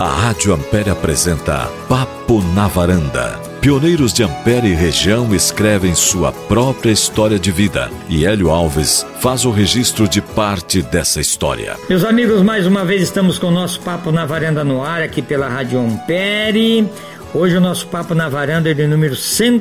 A Rádio Ampere apresenta Papo na Varanda. Pioneiros de Ampere e região escrevem sua própria história de vida e Hélio Alves faz o registro de parte dessa história. Meus amigos, mais uma vez estamos com o nosso Papo na Varanda no ar aqui pela Rádio Ampere. Hoje o nosso Papo na Varanda é de número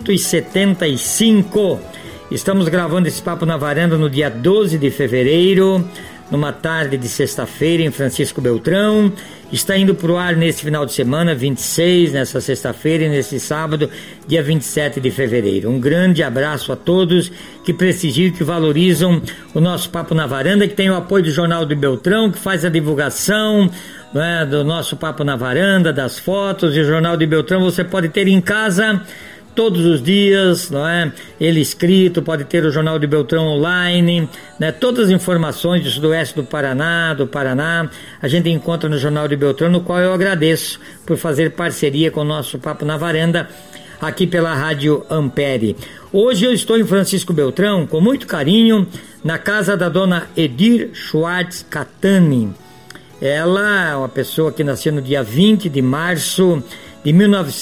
175. Estamos gravando esse Papo na Varanda no dia 12 de fevereiro, numa tarde de sexta-feira em Francisco Beltrão. Está indo para o ar nesse final de semana, 26, nessa sexta-feira e nesse sábado, dia 27 de fevereiro. Um grande abraço a todos que prestigiam e que valorizam o nosso Papo na Varanda, que tem o apoio do Jornal do Beltrão, que faz a divulgação, né, do nosso Papo na Varanda, das fotos. E o Jornal de Beltrão você pode ter em casa todos os dias, não é? Ele escrito, pode ter o Jornal de Beltrão online, né? Todas as informações do sudoeste do Paraná, a gente encontra no Jornal de Beltrão, no qual eu agradeço por fazer parceria com o nosso Papo na Varanda, aqui pela Rádio Ampere. Hoje eu estou em Francisco Beltrão, com muito carinho, na casa da dona Edir Schwartz Catani. Ela é uma pessoa que nasceu no dia 20 de março de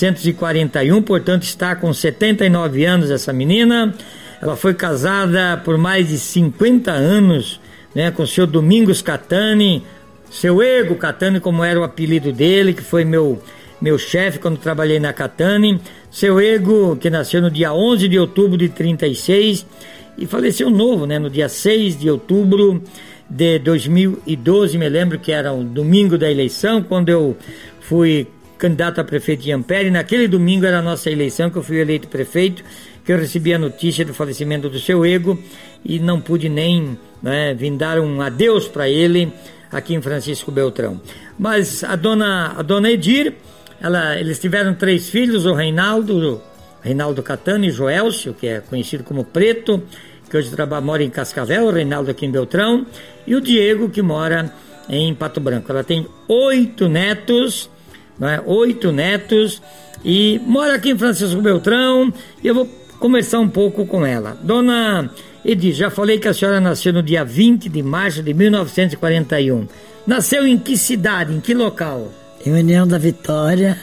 1941, portanto está com 79 anos essa menina. Ela foi casada por mais de 50 anos, né, com o seu Domingos Catani, seu Ego Catani, como era o apelido dele, que foi meu chefe quando trabalhei na Catani. Seu Ego, que nasceu no dia 11 de outubro de 36 e faleceu novo, né, no dia 6 de outubro de 2012, me lembro que era o domingo da eleição, quando eu fui candidato a prefeito de Ampere. Naquele domingo era a nossa eleição, que eu fui eleito prefeito, que eu recebi a notícia do falecimento do seu Ego e não pude nem, né, vir dar um adeus para ele aqui em Francisco Beltrão. Mas a dona Edir, eles tiveram 3 filhos, o Reinaldo Catani, Joelcio, que é conhecido como Preto, que hoje mora em Cascavel, o Reinaldo aqui em Beltrão, e o Diego, que mora em Pato Branco. Ela tem 8 netos, né, 8 netos, e mora aqui em Francisco Beltrão, e eu vou conversar um pouco com ela. Dona Edir, já falei que a senhora nasceu no dia 20 de março de 1941. Nasceu em que cidade, em que local? Em União da Vitória.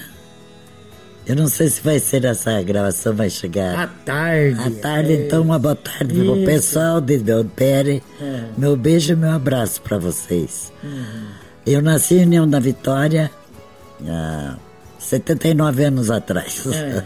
Eu não sei se vai ser essa gravação, vai chegar à tarde. Então uma boa tarde pro pessoal de Ampere. Meu beijo e meu abraço para vocês. Eu nasci em União da Vitória há 79 anos atrás.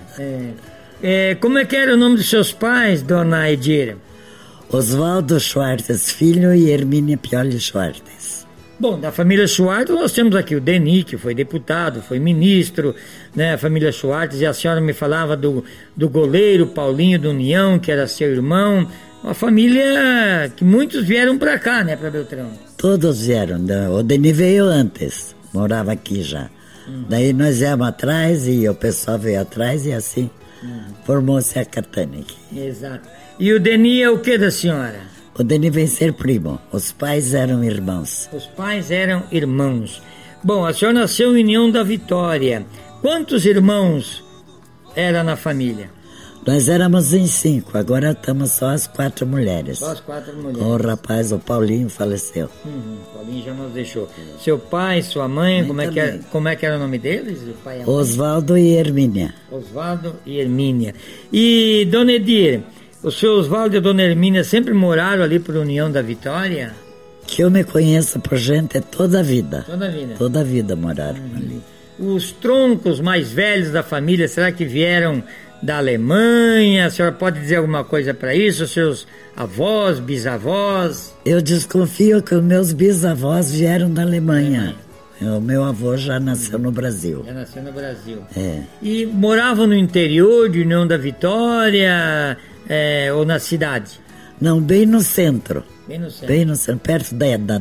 Como é que era o nome dos seus pais, dona Edir? Oswaldo Schwartz Filho e Hermínia Pioli Schwartz. Bom, da família Schwartz nós temos aqui o Deni, que foi deputado, foi ministro, né? A família Schwartz, e a senhora me falava do goleiro Paulinho do União, que era seu irmão. Uma família que muitos vieram para cá, né, para Beltrão? Todos vieram, o Deni veio antes, morava aqui já. Daí nós viemos atrás e o pessoal veio atrás e assim formou-se a Catani aqui. Exato. E o Deni é o que da senhora? O Deni vem ser primo, os pais eram irmãos. Os pais eram irmãos. Bom, a senhora nasceu em União da Vitória. Quantos irmãos era na família? Nós éramos em 5, agora estamos só as 4 mulheres. Só as 4 mulheres. O rapaz, o Paulinho, faleceu. Paulinho já nos deixou. Seu pai, sua mãe, como é que era o nome deles? O pai e a mãe? Oswaldo e Hermínia. Oswaldo e Hermínia. E, dona Edir, o seu Oswaldo e a dona Hermínia sempre moraram ali por União da Vitória? Que eu me conheço por gente toda a vida. Toda a vida? Toda a vida moraram ali. Os troncos mais velhos da família, será que vieram da Alemanha? A senhora pode dizer alguma coisa para isso? Os seus avós, bisavós? Eu desconfio que os meus bisavós vieram da Alemanha. O meu avô já nasceu no Brasil. Já nasceu no Brasil. E moravam no interior de União da Vitória ou na cidade? Não, bem no centro. Bem no centro, perto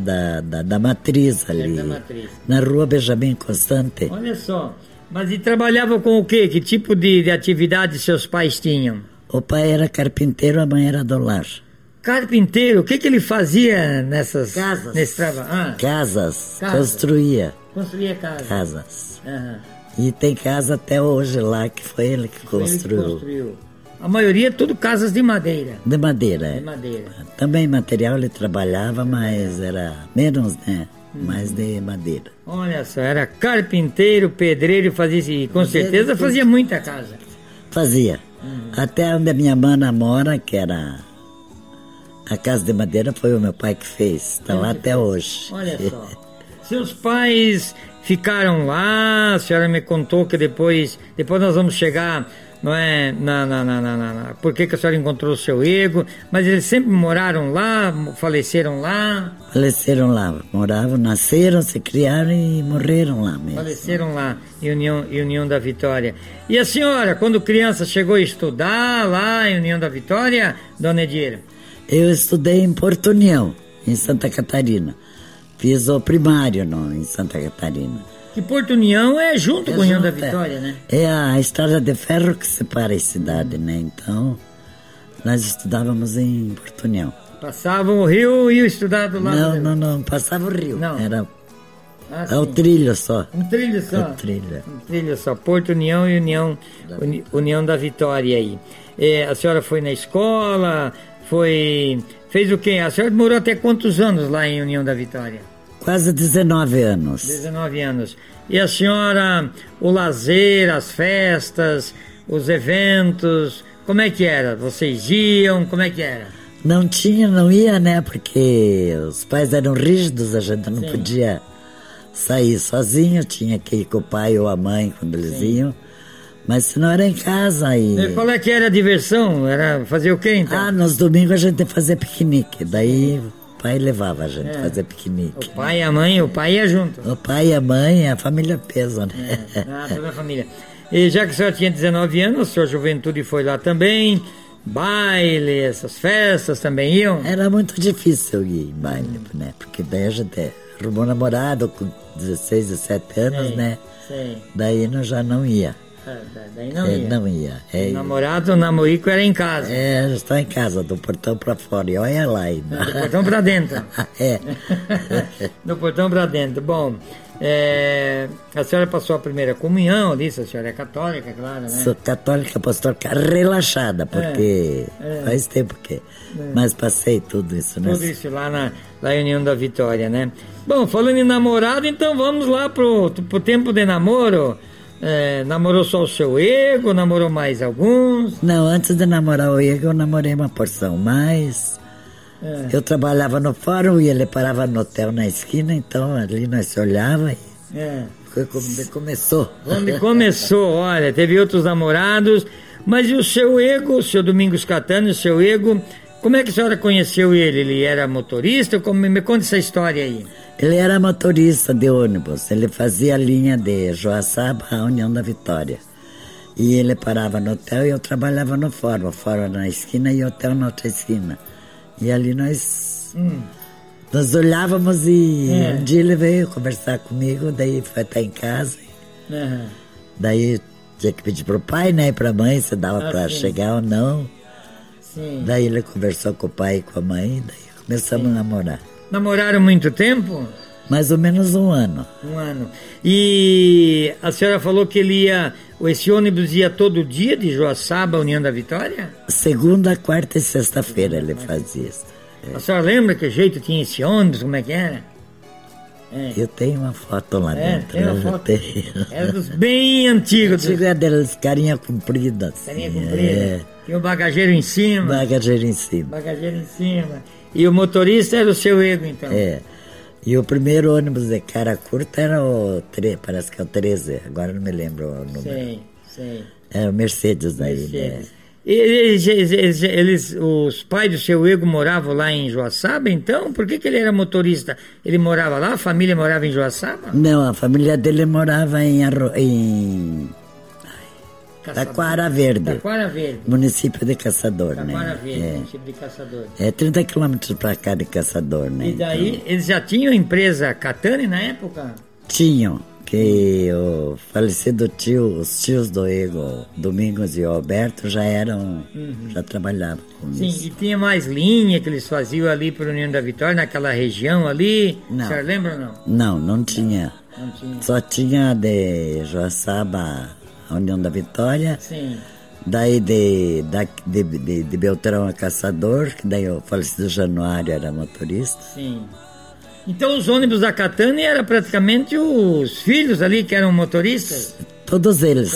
da matriz ali. Da matriz. Na rua Benjamin Constante. Olha só. Mas e trabalhava com o quê? Que tipo de atividade seus pais tinham? O pai era carpinteiro, a mãe era do lar. Carpinteiro? O que ele fazia nessas... Casas. Nesse trabalho? Casas. Construía. Construía casas. Casas. E tem casa até hoje lá, que foi ele que construiu. A maioria tudo casas de madeira. De madeira, De madeira. Também material ele trabalhava, mas era menos, né? mais de madeira. Olha só, era carpinteiro, pedreiro, e com certeza fazia muita casa. Fazia. Até onde a minha mana mora, que era a casa de madeira, foi o meu pai que fez. Está lá até hoje. Olha só. Seus pais ficaram lá, a senhora me contou que depois nós vamos chegar, não é, por que a senhora encontrou o seu ego, mas eles sempre moraram lá, faleceram lá? Faleceram lá, moravam, nasceram, se criaram e morreram lá mesmo. Faleceram lá, em União da Vitória. E a senhora, quando criança, chegou a estudar lá em União da Vitória, dona Edira? Eu estudei em Porto União, em Santa Catarina. Fiz o primário em Santa Catarina. Que Porto União é junto com União da Vitória, né? É a estrada de ferro que separa a cidade, né? Então, nós estudávamos em Porto União. Passavam o rio e estudava do lado Não, passava o rio. Não. Era o trilho só. Um trilho só? Um trilho só. Porto União e União da Vitória aí. A senhora foi na escola, fez o quê? A senhora morou até quantos anos lá em União da Vitória? Quase 19 anos. 19 anos. E a senhora, o lazer, as festas, os eventos, como é que era? Vocês iam, como é que era? Não ia, né? Porque os pais eram rígidos, a gente não podia sair sozinho, tinha que ir com o pai ou a mãe quando eles iam. Mas se não era em casa E qual é que era a diversão? Era fazer o quê então? Nos domingos a gente fazia piquenique, daí o pai levava a gente fazer piquenique. O pai e a mãe, o pai ia junto? O pai e a mãe, a família pesa, né? Toda a família. E já que a senhora tinha 19 anos, a sua juventude foi lá também, baile, essas festas também iam? Era muito difícil ir em baile, né? Porque daí a gente arrumou namorado com 16, 17 anos, né? Sim. Daí nós já não ia. Daí não ia. O namorado, o namorico era em casa. Já está em casa, do portão para fora. E olha lá ainda. Do portão para dentro. Do portão para dentro. Bom, a senhora passou a primeira comunhão, disse, a senhora é católica, claro, né? Sou católica apostólica relaxada, porque faz tempo que... Mas passei tudo isso, né? Tudo isso lá em União da Vitória, né? Bom, falando em namorado, então vamos lá pro tempo de namoro. Namorou só o seu ego, namorou mais alguns? Não, antes de namorar o ego, eu namorei uma porção, mas eu trabalhava no fórum e ele parava no hotel na esquina, então ali nós se olhava e começou. Quando começou, olha, teve outros namorados, mas e o seu ego, o seu Domingos Catani, o seu ego, como é que a senhora conheceu ele? Ele era motorista? Me conta essa história aí. Ele era motorista de ônibus, ele fazia a linha de Joaçaba à União da Vitória. E ele parava no hotel e eu trabalhava no fórum, fórum na esquina e hotel na outra esquina. E ali nós olhávamos e um dia ele veio conversar comigo, daí foi até em casa. Daí tinha que pedir pro pai, né, e pra mãe, se dava pra chegar ou não. Sim. Daí ele conversou com o pai e com a mãe, daí começamos a namorar. Namoraram muito tempo? Mais ou menos um ano. Um ano. E a senhora falou que esse ônibus ia todo dia de Joaçaba à União da Vitória? Segunda, quarta e sexta-feira ele fazia isso. A senhora lembra que jeito tinha esse ônibus, como é que era? Eu tenho uma foto lá dentro. Tem uma foto. Era dos bem antigos. Antiga delas, carinha comprida. Carinha comprida. Tinha o bagageiro em cima. Bagageiro em cima. E o motorista era o seu ego, então? E o primeiro ônibus de cara curta era parece que é o 13, agora não me lembro o número. Sei. Era o Mercedes aí, né? Os pais do seu ego moravam lá em Joaçaba, então? Por que ele era motorista? Ele morava lá? A família morava em Joaçaba? Não, a família dele morava em Taquara Verde. Município de Caçador, né? Taquara Verde, município de Caçador. 30 quilômetros para cá de Caçador, né? E daí, então, eles já tinham empresa Catani na época? Tinham, que o falecido os tios do Ego, Domingos e o Alberto, já trabalhavam com isso. Sim, e tinha mais linha que eles faziam ali para a União da Vitória, naquela região ali? Não. A senhora lembra ou não? Não tinha. Só tinha de Joaçaba a União da Vitória. Sim. Daí de Beltrão a Caçador, que daí o falecido Januário era motorista. Sim. Então os ônibus da Catane eram praticamente os filhos ali que eram motoristas? Todos eles.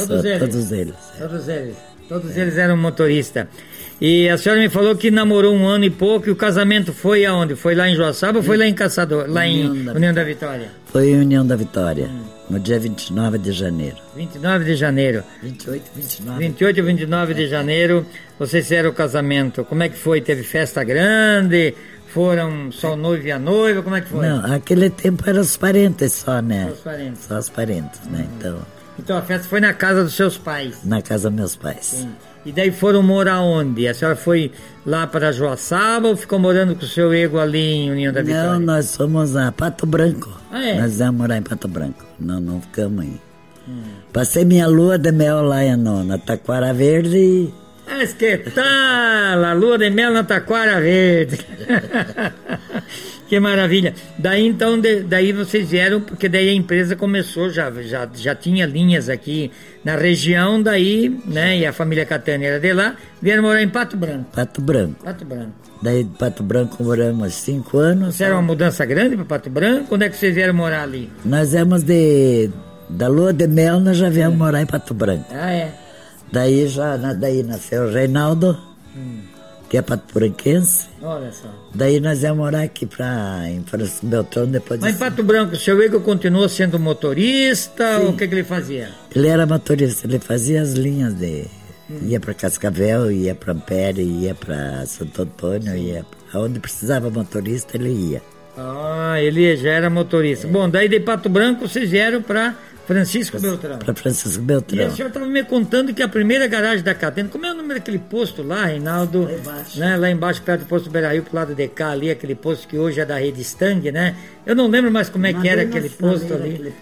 Todos eles eram motoristas. E a senhora me falou que namorou 1 ano e pouco, e o casamento foi aonde? Foi lá em Joaçaba ou foi lá em Caçador? Lá em União da Vitória? Foi em União da Vitória, no dia 29 de janeiro. 29 de janeiro. 28 e 29. 28 e 29 de janeiro, vocês fizeram o casamento. Como é que foi? Teve festa grande? Foram só o noivo e a noiva? Como é que foi? Não, aquele tempo eram os parentes só, né? Só os parentes. Né? Então a festa foi na casa dos seus pais? Na casa dos meus pais. Sim. E daí foram morar onde? A senhora foi lá para Joaçaba ou ficou morando com o seu ego ali em União da Vitória? Não, nós fomos a Pato Branco. Ah, é? Nós íamos morar em Pato Branco. Não ficamos aí. Passei minha lua de mel lá na Taquara Verde e... Mas que tal? A lua de mel na Taquara Verde. Que maravilha. Daí então, daí vocês vieram, porque daí a empresa começou, já tinha linhas aqui na região, daí, né, e a família Catane era de lá, vieram morar em Pato Branco. Pato Branco. Daí de Pato Branco moramos 5 anos. Isso era uma mudança grande para Pato Branco? Quando é que vocês vieram morar ali? Nós viemos da lua de mel, nós já viemos morar em Pato Branco. Ah, é? Daí nasceu o Reinaldo, que é pato-branquense. Olha só. Daí nós íamos morar aqui em Francisco Beltrão depois. Mas em Pato Branco, o seu Ego continuou sendo motorista? Sim. Ou o que ele fazia? Ele era motorista, ele fazia as linhas ia para Cascavel, ia para Ampere, ia para Santo Antônio, ia aonde precisava motorista, ele ia. Ah, ele já era motorista. Bom, daí de Pato Branco vocês vieram para Francisco Beltrão. Para Francisco Beltrão. E a senhora estava me contando que a primeira garagem da Catane, como é o nome daquele posto lá, Reinaldo? Lá embaixo. Né, lá embaixo, perto do posto Beira-Rio, pro lado de cá ali, aquele posto que hoje é da Rede Stang, né? Eu não lembro mais como é que era aquele posto ali.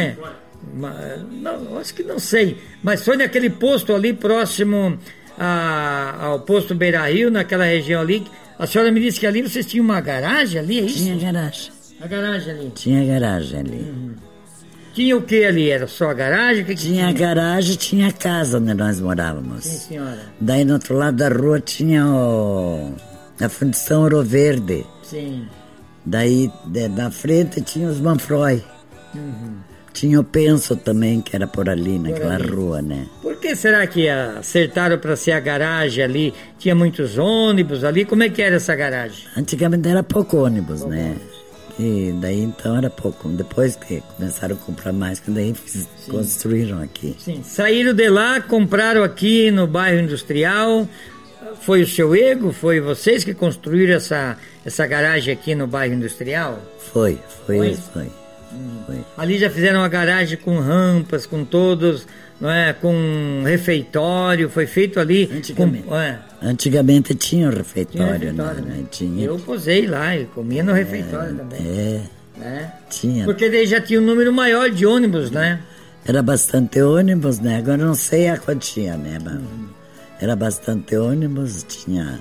Não, acho que não sei. Mas foi naquele posto ali, próximo ao posto Beira-Rio, naquela região ali. A senhora me disse que ali vocês tinham uma garagem ali, é isso? Tinha garagem. A garagem ali? Tinha garagem ali. Tinha o que ali? Era só a garagem? Tinha a garagem, tinha a casa onde nós morávamos. Sim, senhora. Daí no outro lado da rua tinha a Fundição Ouro Verde. Sim. Daí na frente tinha os Manfroy. Tinha o Penso também, que era por ali, naquela rua, né? Por que será que acertaram para ser a garagem ali? Tinha muitos ônibus ali? Como é que era essa garagem? Antigamente era pouco ônibus, né? E daí então era pouco. Depois que começaram a comprar mais, que daí construíram aqui. Sim. Saíram de lá, compraram aqui no bairro industrial. Foi o seu Ego? Foi vocês que construíram essa garagem aqui no bairro industrial? Foi. Ali já fizeram uma garagem com rampas, com todos, não é? Com refeitório, foi feito ali. Antigamente tinha um refeitório, né? Tinha. Eu posei lá e comia no refeitório também. Tinha. Porque daí já tinha um número maior de ônibus, né? Era bastante ônibus, né? Agora não sei a quantia, né? Era bastante ônibus, tinha.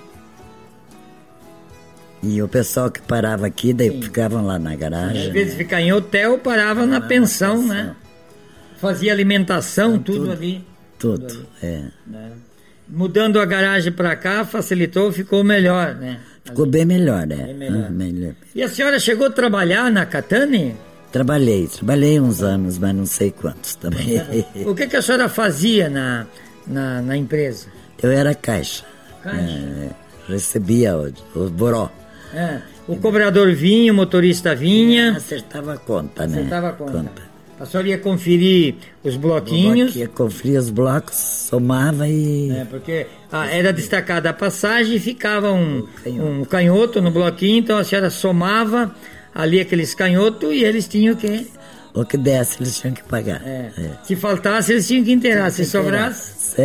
E o pessoal que parava aqui, daí ficavam lá na garagem. Às vezes ficar em hotel, parava na pensão, né? Fazia alimentação, tudo ali. Tudo, né? Mudando a garagem para cá, facilitou, ficou melhor, né? Ficou bem melhor, né? Melhor. E a senhora chegou a trabalhar na Catane? Trabalhei uns anos, mas não sei quantos também. O que a senhora fazia na empresa? Eu era caixa. Recebia o boró. O cobrador vinha, o motorista vinha. Acertava a conta, né? Acertava a conta. A senhora ia conferir os bloquinhos. Ia conferir os blocos, somava e... porque era destacada a passagem e ficava um canhoto no bloquinho, então a senhora somava ali aqueles canhotos e eles tinham que... O que desse, eles tinham que pagar. Se faltasse, eles tinham que inteirar. Se sobrasse...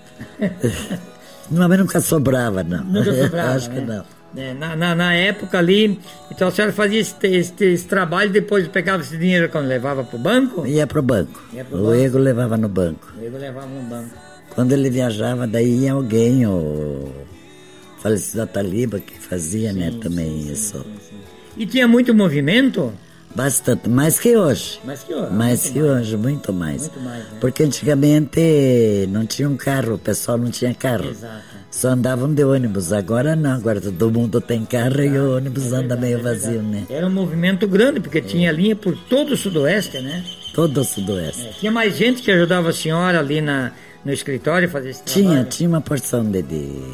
Mas nunca sobrava, não. Nunca sobrava, Acho que não. Na época ali, então a senhora fazia esse trabalho, depois pegava esse dinheiro quando levava para o banco? Ia para o banco. O Ego levava no banco. Quando ele viajava, daí ia alguém, o falecido Ataliba, que fazia, também isso. Sim. E tinha muito movimento? Bastante, mais que hoje. Mais que hoje, muito mais. Porque antigamente não tinha um carro, o pessoal não tinha carro. Exato. Só andavam de ônibus, agora não, agora todo mundo tem carro e o ônibus anda meio vazio, né? Era um movimento grande, porque tinha linha por todo o sudoeste, né? Todo o sudoeste. Tinha mais gente que ajudava a senhora ali no escritório a fazer esse trabalho? Tinha uma porção de...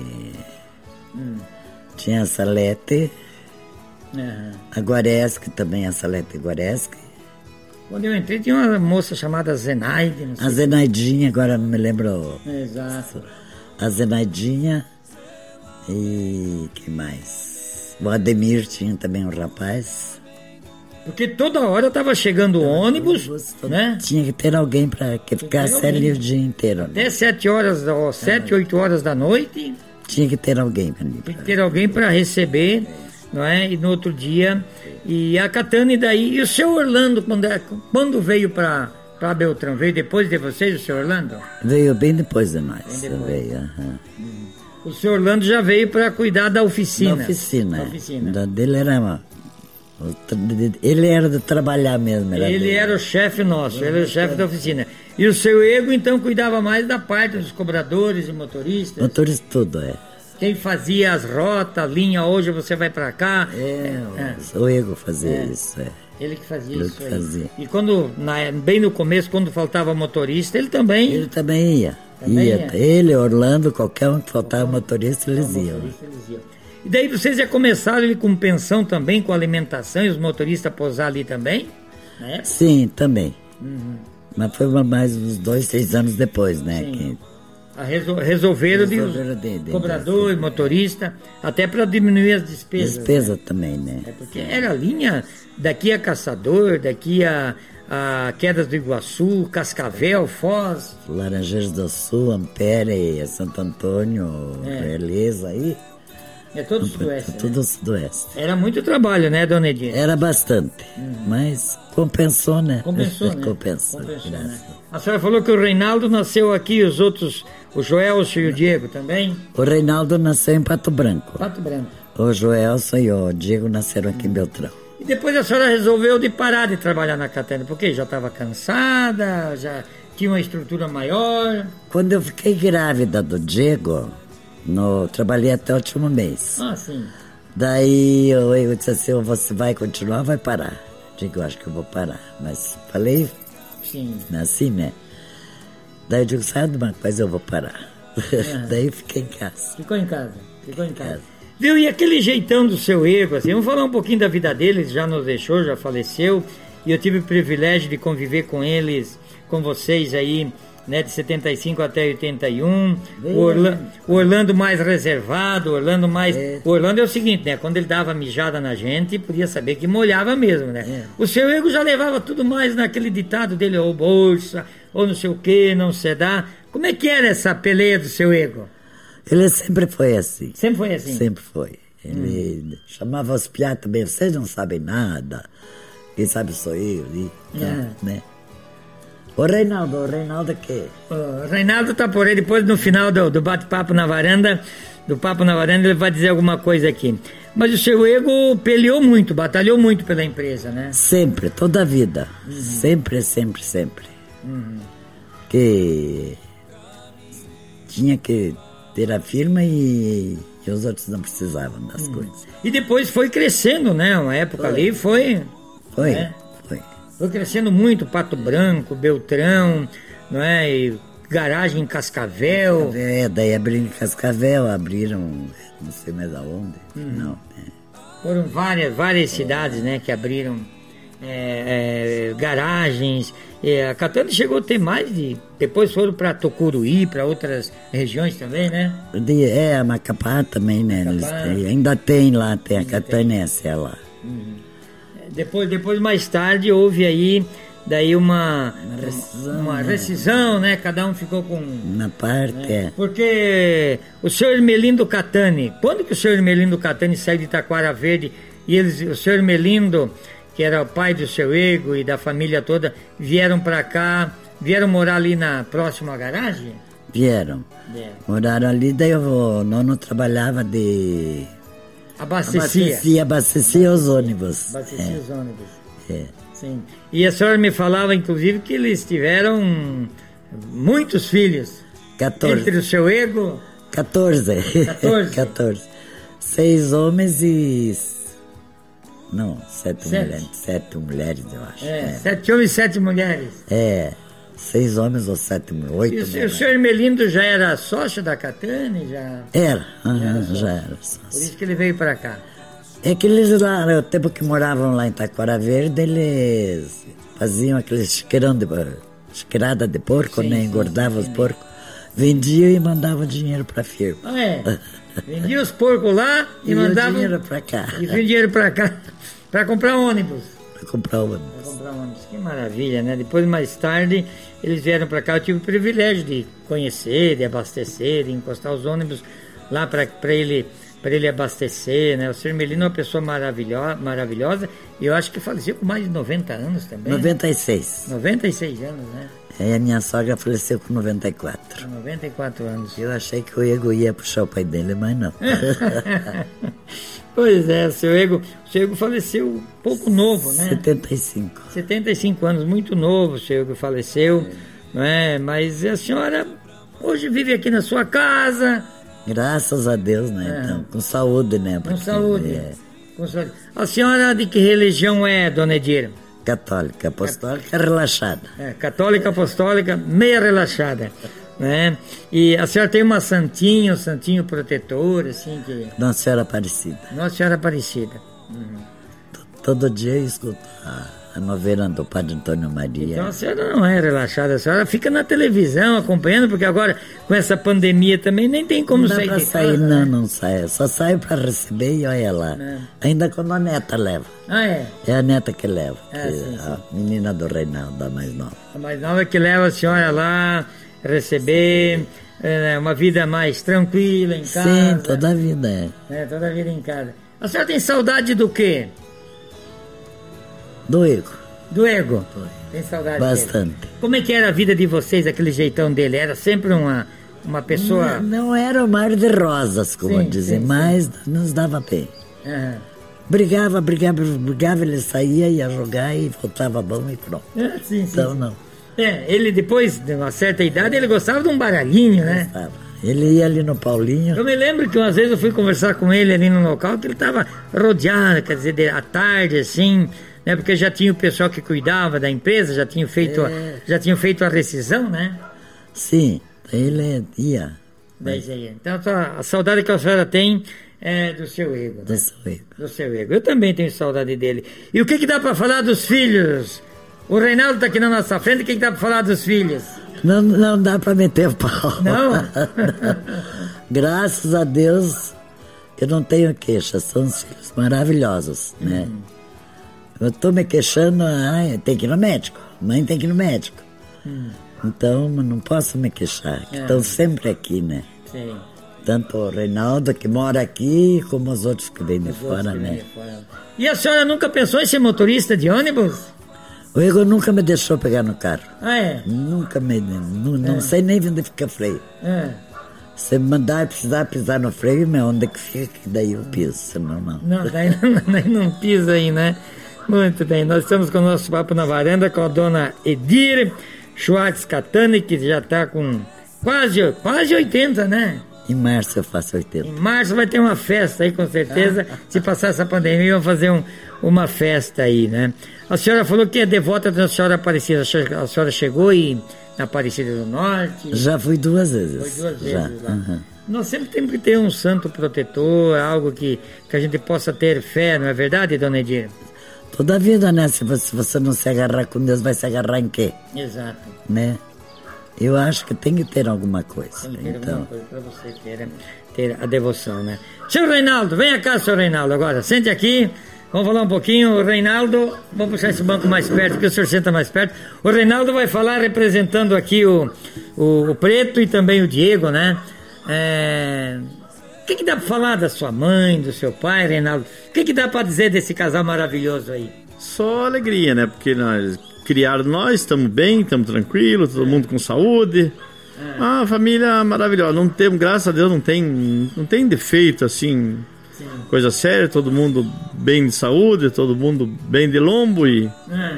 Tinha a Salete, a Guareschi também, a Salete Guareschi. Quando eu entrei tinha uma moça chamada Zenaide. Não sei. A Zenaidinha, agora não me lembro. Exato. A Zenaidinha e quem mais? O Ademir tinha também um rapaz. Porque toda hora estava chegando o ônibus, né? Tinha que ter alguém para ficar ali o dia inteiro. Até 7 horas, 7, 8 horas da noite. Tinha que ter alguém para Tinha que ter alguém para receber, não é? E no outro dia. E a Catane daí. E o seu Orlando, quando veio para Beltrão? Veio depois de vocês, o seu Orlando? Veio bem depois de nós. Veio. O seu Orlando já veio para cuidar da oficina. Da oficina. Dele era ele era de trabalhar mesmo. Ele era o chefe nosso, ele era o chefe da oficina. E o seu Ego, então, cuidava mais da parte dos cobradores e motoristas? Motoristas, tudo, Quem fazia as rotas, a linha, hoje você vai para cá? O Ego fazia isso, Ele que fazia ele isso que aí. fazia. E quando, bem no começo, quando faltava motorista, ele também... Ele também ia. Ele, Orlando, qualquer um que faltava motorista, eles iam. E daí vocês já começaram ele com pensão também, com alimentação, e os motoristas posar ali também? Né? Sim, também. Mas foi mais uns 2, 3 anos depois, né? Que... Resolveram de cobrador e motorista, até para diminuir as despesas. Despesa também, né? Porque era a linha daqui a Caçador, daqui a Quedas do Iguaçu, Cascavel, Foz. Laranjeiras do Sul, Ampere, Santo Antônio, Realeza aí. É todo o sudoeste. Todo o sudoeste. Era muito trabalho, né, dona Edith? Era bastante, mas compensou, né? Compensou, né? Compensou, né? A senhora falou que o Reinaldo nasceu aqui, os outros, o Joelson e o Diego também? O Reinaldo nasceu em Pato Branco. Pato Branco. O Joelson e o Diego nasceram aqui em Beltrão. E depois a senhora resolveu de parar de trabalhar na Catane, porque já estava cansada, já tinha uma estrutura maior? Quando eu fiquei grávida do Diego... trabalhei até o último mês. Ah, sim. Daí eu disse assim, você vai continuar ou vai parar? Digo, eu acho que eu vou parar. Mas falei assim, né? Daí eu digo, sabe de uma coisa, eu vou parar. Daí fiquei em casa. Ficou em casa. Viu, e aquele jeitão do seu Ego, assim, vamos falar um pouquinho da vida deles, já nos deixou, já faleceu, e eu tive o privilégio de conviver com eles, com vocês aí, né, de 75 até 81, o Orlando mais reservado, o Orlando é o seguinte, né, quando ele dava mijada na gente, podia saber que molhava mesmo, né. O seu Ego já levava tudo mais naquele ditado dele, ou bolsa, ou não sei o que, não se dá. Como é que era essa peleia do seu Ego? Ele sempre foi assim. Sempre foi assim? Sempre foi. Ele chamava os piá também, vocês não sabem nada, quem sabe sou eu, né. O Reinaldo que... O Reinaldo tá por aí, depois no final do bate-papo na varanda, ele vai dizer alguma coisa aqui. Mas o seu Ego peleou muito, batalhou muito pela empresa, né? Sempre, toda a vida. Sempre. Que tinha que ter a firma e os outros não precisavam das coisas. E depois foi crescendo, né? Uma época ali foi... Foi. Foi crescendo muito, Pato Branco, Beltrão, não é? E garagem em Cascavel. Daí abriram em Cascavel, abriram, não sei mais aonde. Não, Foram várias cidades, né, que abriram garagens. A Catane chegou a ter mais de... Depois foram para Tucuruí, para outras regiões também, né? A Macapá também, né? Ainda tem lá, tem a Catane S lá. Depois, mais tarde, houve aí daí uma rescisão, né? Cada um ficou com... Na parte, Porque o senhor Hermelindo Catane, quando que o senhor Hermelindo Catane saiu de Taquara Verde e o senhor Hermelindo, que era o pai do seu Ego e da família toda, vieram para cá, vieram morar ali na próxima garagem? Vieram. Moraram ali, daí o nono trabalhava de... Abastecia os ônibus. Abastecia os ônibus. Sim. E a senhora me falava, inclusive, que eles tiveram muitos filhos. 14. Entre o seu Ego... 14. 14. 6 homens e... Não, 7 mulheres. 7 mulheres, eu acho. 7 homens e 7 mulheres. 6 homens ou 7 mulheres. 8 mulheres. E o senhor Hermelindo já era sócio da Catani? Já era sócio. Por isso que ele veio para cá. É que eles lá, no tempo que moravam lá em Taquara Verde, eles faziam aqueles chiqueirada de porco, né? Engordavam os porcos, vendiam e mandavam dinheiro para a firma. Vendia os porcos lá e mandavam dinheiro para cá. E vinha dinheiro para cá, para comprar ônibus. Para comprar ônibus. Que maravilha, né? Depois, mais tarde, eles vieram para cá. Eu tive o privilégio de conhecer, de abastecer, de encostar os ônibus lá para ele abastecer, né? O senhor Hermelino é uma pessoa maravilhosa, e eu acho que faleceu com mais de 90 anos também. 96. 96 anos, né? A minha sogra faleceu com 94. 94 anos. Eu achei que o Ego ia puxar o pai dele, mas não. Pois é, o seu Ego faleceu pouco novo, né? 75 anos, muito novo o seu Ego faleceu, não é? Mas a senhora hoje vive aqui na sua casa. Graças a Deus, né? Então, com saúde, né? Com saúde. A senhora de que religião é, dona Edira? Católica, apostólica, relaxada. Católica, apostólica, meia relaxada, né? E a senhora tem um santinho protetor, assim, que... Nossa Senhora Aparecida. Nossa Senhora Aparecida. Todo dia eu escuto a novena do Padre Antônio Maria. Então a senhora não é relaxada, a senhora fica na televisão acompanhando, porque agora com essa pandemia também nem tem como sair de casa. Não sai. Só saio para receber e olha lá. Ainda quando a neta leva. É a neta que leva. A menina do Reinaldo, a mais nova. A mais nova que leva a senhora lá receber uma vida mais tranquila em casa. Sim, toda a vida toda a vida em casa. A senhora tem saudade do quê? Do Ego. Do Ego? Tem saudade bastante dele. Como é que era a vida de vocês, aquele jeitão dele? Era sempre uma pessoa... Não era o mar de rosas, como dizem, mas nos dava bem. Brigava, ele saía, ia jogar e voltava bom e pronto. Então não. Ele depois, de uma certa idade, ele gostava de um baralhinho, né? Gostava. Ele ia ali no Paulinho. Eu me lembro que umas vezes eu fui conversar com ele ali no local, que ele estava rodeado, quer dizer, à tarde, assim... né? Porque já tinha o pessoal que cuidava da empresa, já tinham feito a rescisão, né? Sim, ele ia. Então a saudade que a senhora tem é do seu Ego. Né? Do seu Ego. Eu também tenho saudade dele. E o que dá para falar dos filhos? O Reinaldo está aqui na nossa frente, o que dá para falar dos filhos? Não dá para meter o pau. Não? Graças a Deus eu não tenho queixa, são os filhos maravilhosos, né? Eu tô me queixando, tem que ir no médico, mãe tem que ir no médico. Então, não posso me queixar, que estão sempre aqui, né? Sim. Tanto o Reinaldo, que mora aqui, como os outros que vêm de fora, né? E a senhora nunca pensou em ser motorista de ônibus? O Igor nunca me deixou pegar no carro. Nunca não sei nem onde fica freio. Se me mandar precisar pisar no freio, onde é que fica, que daí eu piso, senão não. Daí não pisa aí, né? Muito bem, nós estamos com o nosso Papo na Varanda com a dona Edir Schwartz Catani, que já está com quase 80, né? Em março eu faço 80. Em março vai ter uma festa aí, com certeza. Se passar essa pandemia, vamos fazer uma festa aí, né? A senhora falou que é devota da Senhora Aparecida. A senhora chegou na Aparecida do Norte? Já fui 2 vezes. Foi 2 vezes lá. Nós sempre temos que ter um santo protetor, algo que a gente possa ter fé, não é verdade, dona Edir? Toda a vida, né? Se você não se agarrar com Deus, vai se agarrar em quê? Exato. Né? Eu acho que tem que ter alguma coisa. Tem que ter alguma coisa para você ter a devoção, né? Seu Reinaldo, venha cá, seu Reinaldo, agora. Sente aqui, vamos falar um pouquinho. O Reinaldo, vamos puxar esse banco mais perto, que o senhor senta mais perto. O Reinaldo vai falar representando aqui o Preto e também o Diego, né? O que dá para falar da sua mãe, do seu pai, Reinaldo? O que dá para dizer desse casal maravilhoso aí? Só alegria, né? Porque nós criaram nós, estamos bem, estamos tranquilos, todo mundo com saúde. A família maravilhosa. Não temos, graças a Deus, não tem defeito, assim, coisa séria. Todo mundo bem de saúde, todo mundo bem de lombo e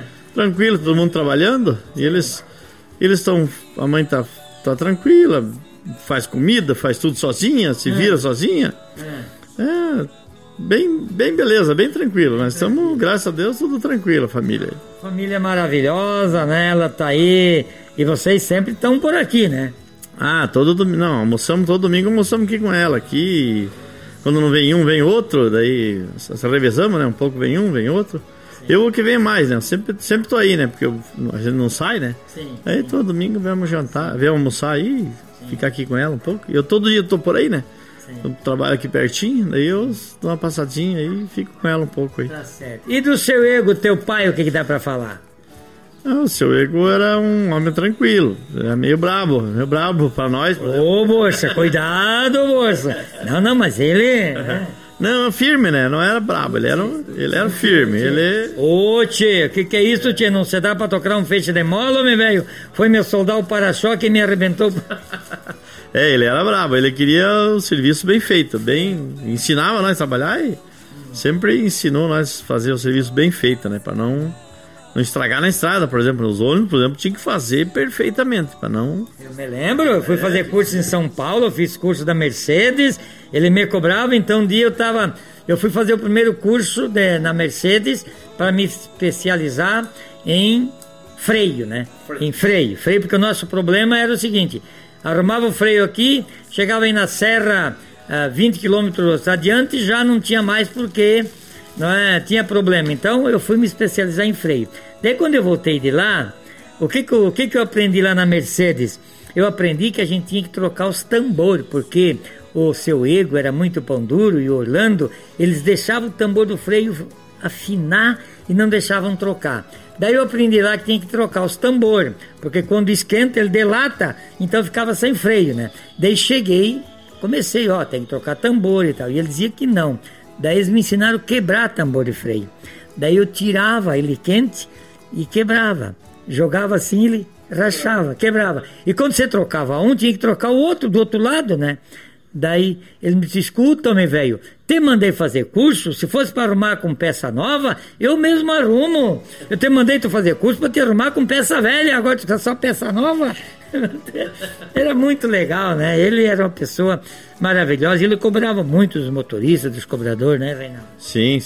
tranquilo, todo mundo trabalhando. E eles estão, a mãe tá tranquila, faz comida, faz tudo sozinha, se vira sozinha. Bem beleza, bem tranquilo. Nós estamos, graças a Deus, tudo tranquilo, família. Família maravilhosa, né? Ela tá aí. E vocês sempre estão por aqui, né? Todo domingo. Não, almoçamos todo domingo, almoçamos aqui com ela. Aqui, quando não vem um, vem outro. Daí, revezamos, né? Um pouco vem um, vem outro. Sim. Eu que venho mais, né? Eu sempre tô aí, né? Porque a gente não sai, né? Sim. Aí todo domingo vamos jantar, vamos almoçar aí, ficar aqui com ela um pouco. Eu todo dia tô por aí, né? Eu trabalho aqui pertinho, daí eu dou uma passadinha aí e fico com ela um pouco aí. Tá certo. E do seu Ego, teu pai, o que dá pra falar? O seu Ego era um homem tranquilo, era meio brabo pra nós. Ô, moça, cuidado, moça. Não, mas ele... Não, firme, né? Não era brabo, ele era firme. Ô, tchê, o que é isso, tchê? Não se dá pra tocar um feixe de mola, meu velho? Foi meu soldado o para-choque e me arrebentou... Ele era brabo, ele queria o serviço bem feito, ensinava nós a trabalhar e sempre ensinou nós a fazer o serviço bem feito, né, para não estragar na estrada, por exemplo, nos ônibus, por exemplo, tinha que fazer perfeitamente, para não... Eu me lembro, eu fui fazer curso em São Paulo, eu fiz curso da Mercedes, ele me cobrava, então um dia eu fui fazer o primeiro curso na Mercedes para me especializar em freio, né, em freio, porque o nosso problema era o seguinte... Arrumava o freio aqui, chegava aí na serra 20 quilômetros adiante, já não tinha mais porque tinha problema. Então eu fui me especializar em freio. Daí quando eu voltei de lá, o que eu aprendi lá na Mercedes? Eu aprendi que a gente tinha que trocar os tambores, porque o seu Ego era muito pão duro e o Orlando, eles deixavam o tambor do freio afinar e não deixavam trocar. Daí eu aprendi lá que tinha que trocar os tambores, porque quando esquenta ele delata, então ficava sem freio, né? Daí comecei, tem que trocar tambor e tal, e ele dizia que não. Daí eles me ensinaram a quebrar tambor de freio. Daí eu tirava ele quente e quebrava, jogava assim, ele rachava, quebrava. E quando você trocava um, tinha que trocar o outro do outro lado, né? Daí ele me disse, escuta, meu velho, te mandei fazer curso, se fosse para arrumar com peça nova, eu mesmo arrumo. Eu te mandei tu fazer curso para te arrumar com peça velha, agora tu tá só peça nova. Era muito legal, né? Ele era uma pessoa maravilhosa, ele cobrava muito dos motoristas, dos cobradores, né, Reinaldo? Sim,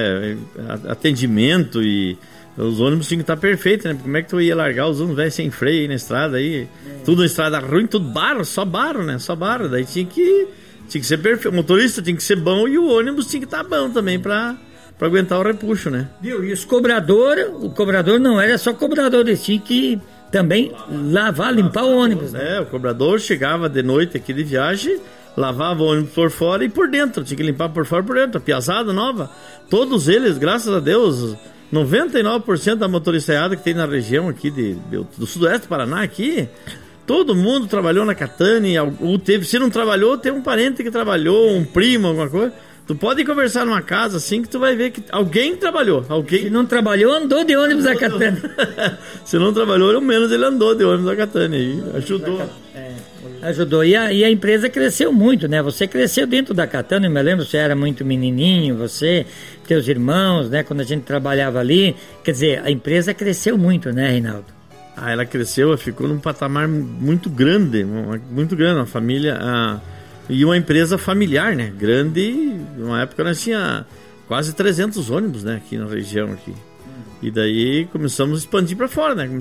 atendimento e... Os ônibus tinham que estar perfeitos, né? Como é que tu ia largar os ônibus velhos sem freio aí na estrada aí? Tudo na estrada ruim, tudo barro, só barro, né? Só barro. Daí tinha que ser perfeito. O motorista tinha que ser bom e o ônibus tinha que estar bom também pra aguentar o repuxo, né? Viu? E o cobrador não era só cobrador, eles tinham que também limpar o ônibus, né? O cobrador chegava de noite aqui de viagem, lavava o ônibus por fora e por dentro. Tinha que limpar por fora e por dentro. A piazada nova. Todos eles, graças a Deus... 99% da motoristada que tem na região aqui do sudoeste do Paraná aqui, todo mundo trabalhou na Catani, ou se não trabalhou, tem um parente que trabalhou, um primo, alguma coisa. Tu pode conversar numa casa assim que tu vai ver que alguém trabalhou. Se não trabalhou, andou de ônibus da Catani. Se não trabalhou, ao menos ele andou de ônibus da Catani aí, ajudou. Ajudou. E a empresa cresceu muito, né? Você cresceu dentro da Catani, eu me lembro, você era muito menininho, você, teus irmãos, né? Quando a gente trabalhava ali, quer dizer, a empresa cresceu muito, né, Reinaldo? Ela cresceu, ficou num patamar muito grande, uma família, e uma empresa familiar, né? Grande, numa época nós tinha quase 300 ônibus, né? Aqui na região, aqui. E daí começamos a expandir para fora, né?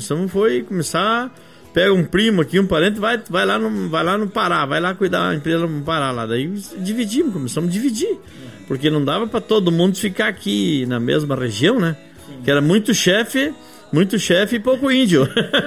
Pega um primo aqui, um parente, vai lá no Pará, vai lá cuidar da empresa no Pará lá. Daí começamos a dividir. Porque não dava para todo mundo ficar aqui na mesma região, né? Que era muito chefe e pouco índio.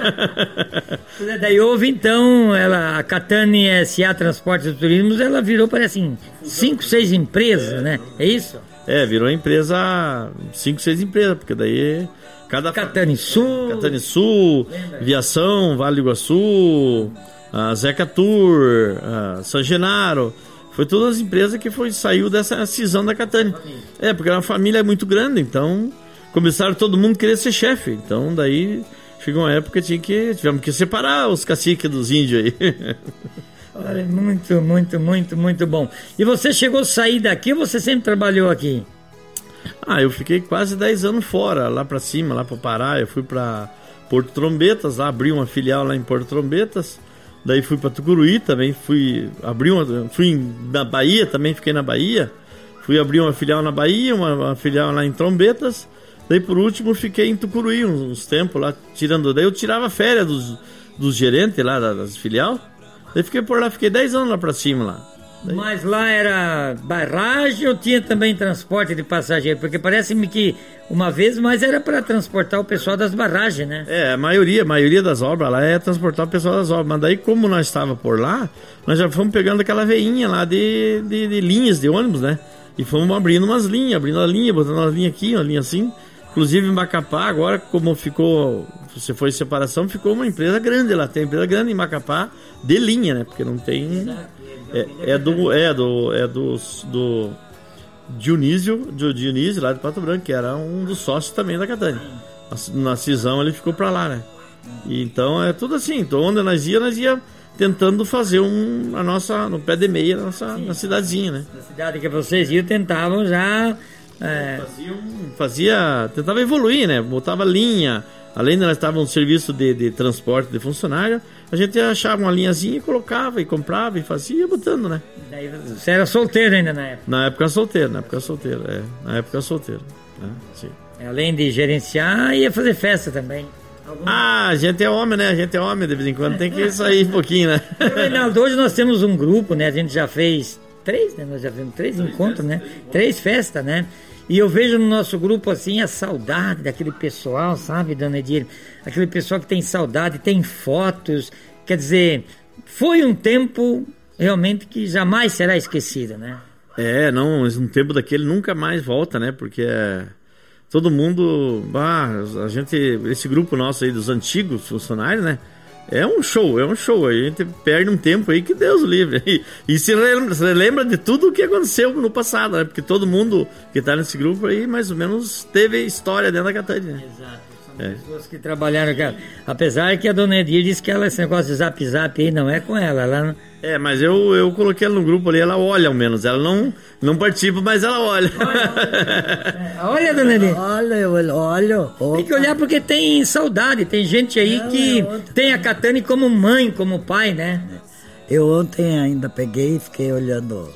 Daí houve então, a Catani S.A. Transportes e Turismos, ela virou, parece 5, 6 empresas, né? É isso? Virou empresa, 5, 6 empresas, porque daí... Catani Sul, Viação, Vale do Iguaçu, Zeca Tour, San Genaro, foi todas as empresas que saiu dessa cisão da Catani. Porque era uma família muito grande, então começaram todo mundo a querer ser chefe, então daí chegou uma época que tivemos que separar os caciques dos índios aí. Olha, muito, muito, muito, muito bom. E você chegou a sair daqui ou você sempre trabalhou aqui? Eu fiquei quase 10 anos fora, lá pra cima, lá pro Pará. Eu fui pra Porto Trombetas, lá abri uma filial lá em Porto Trombetas. Daí fui para Tucuruí também, fui na Bahia também, fiquei na Bahia. Fui abrir uma filial na Bahia, uma filial lá em Trombetas. Daí por último fiquei em Tucuruí uns tempos lá, daí eu tirava férias dos gerentes lá das filial. Daí fiquei por lá, fiquei 10 anos lá pra cima lá. Daí... Mas lá era barragem ou tinha também transporte de passageiro? Porque parece-me que uma vez mais era para transportar o pessoal das barragens, né? A maioria das obras lá é transportar o pessoal das obras. Mas daí como nós estávamos por lá, nós já fomos pegando aquela veinha lá de linhas de ônibus, né? E fomos abrindo umas linhas, botando uma linha aqui, uma linha assim. Inclusive em Macapá, agora como se foi separação, ficou uma empresa grande lá. Tem empresa grande em Macapá de linha, né? Porque não tem... do Dionísio lá de Pato Branco, que era um dos sócios também da Catânia. Na cisão ele ficou pra lá, né? E então é tudo assim. Então onde nós ia tentando fazer no pé de meia na cidadezinha, né? Na cidade que vocês iam, tentavam já... Tentava evoluir, né? Botava linha. Além de nós estávamos no serviço de transporte de funcionário, a gente achava uma linhazinha e colocava, e comprava, e fazia, ia botando, né? Daí você era solteiro ainda na época? Na época solteiro, sim. Além de gerenciar, ia fazer festa também. A gente é homem, né? De vez em quando tem que sair um pouquinho, né? Reinaldo, hoje nós temos um grupo, né? A gente já fez 3, né? Nós já fizemos 3 encontros, né? 3 festas, né? E eu vejo no nosso grupo, assim, a saudade daquele pessoal, sabe, dona Edir? Aquele pessoal que tem saudade, tem fotos. Quer dizer, foi um tempo realmente que jamais será esquecido, né? Um tempo daquele nunca mais volta, né? Porque todo mundo... esse grupo nosso aí dos antigos funcionários, né? É um show. A gente perde um tempo aí que Deus livre. E se lembra de tudo o que aconteceu no passado, né? Porque todo mundo que tá nesse grupo aí, mais ou menos, teve história dentro da Catânia, né? Exato. São pessoas que trabalharam... Apesar que a dona Edir disse que esse negócio de zap aí não é com ela. Ela... mas eu coloquei ela no grupo ali, ela olha ao menos. Ela não participa, mas ela olha. Olha, dona Edir. Olha. Tem que olhar porque tem saudade. Tem gente aí que tem a Catânia como mãe, como pai, né? Eu ontem ainda peguei e fiquei olhando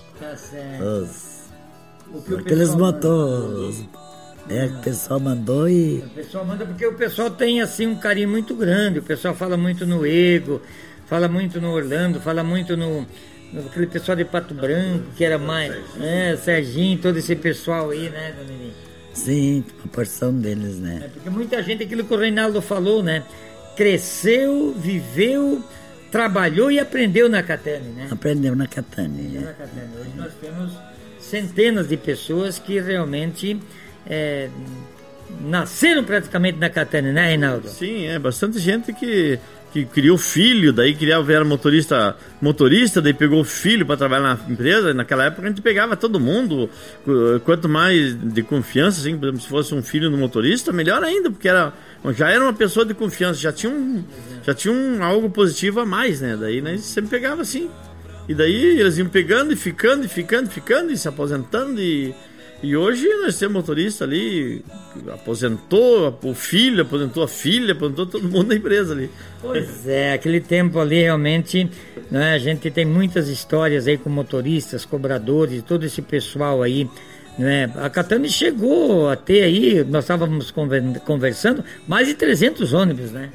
aqueles motores. O pessoal mandou e... O pessoal manda porque o pessoal tem assim um carinho muito grande. O pessoal fala muito no Ego, fala muito no Orlando, fala muito no aquele pessoal de Pato Branco, que era mais... Serginho, todo esse pessoal aí, né, dona Edir? Sim, uma porção deles, né? Porque muita gente, aquilo que o Reinaldo falou, né? Cresceu, viveu, trabalhou e aprendeu na Catânia, né? Aprendeu na Catânia. Hoje nós temos centenas de pessoas que realmente... nasceram praticamente na Catânia, né, Reinaldo? Sim, bastante gente que criou filho, daí era motorista, daí pegou o filho para trabalhar na empresa. Naquela época a gente pegava todo mundo, quanto mais de confiança, assim, se fosse um filho do motorista, melhor ainda, porque já era uma pessoa de confiança, já tinha algo positivo a mais, né? Daí nós sempre pegava assim, e daí eles iam pegando e ficando e se aposentando. E hoje nós temos motorista ali, aposentou o filho, aposentou a filha, aposentou todo mundo da empresa ali. Pois aquele tempo ali realmente, né, a gente tem muitas histórias aí com motoristas, cobradores, todo esse pessoal aí, né? A Catânia chegou a ter aí, nós estávamos conversando, mais de 300 ônibus, né?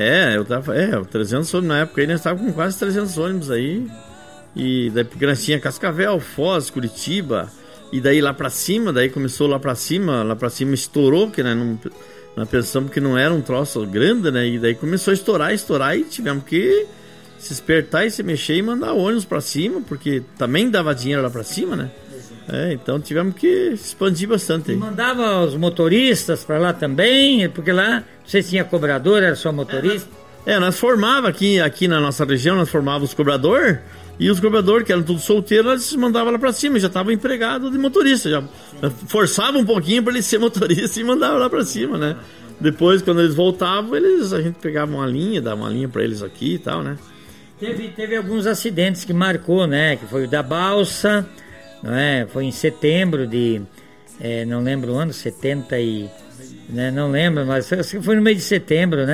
300 ônibus na época aí, nós estávamos com quase 300 ônibus aí, e daí porque nós tinha Cascavel, Foz, Curitiba... E daí lá pra cima, começou lá pra cima estourou, porque né, nós pensamos que não era um troço grande, né? E daí começou a estourar e tivemos que se espertar e se mexer e mandar ônibus pra cima, porque também dava dinheiro lá pra cima, né? Então tivemos que expandir bastante. E mandava os motoristas pra lá também, porque lá você tinha cobrador, era só motorista? Nós formava aqui na nossa região, nós formávamos os cobradores. E os cobradores, que eram todos solteiros, eles mandavam lá pra cima, já estavam empregados de motorista, já forçava um pouquinho para eles ser motorista e mandava lá pra cima, né? Depois, quando eles voltavam, a gente pegava uma linha, dava uma linha para eles aqui e tal, né? Teve alguns acidentes que marcou, né? Que foi o da balsa, não é? Foi em setembro de, não lembro o ano, 70 e... Né? Não lembro, mas foi no mês de setembro, né?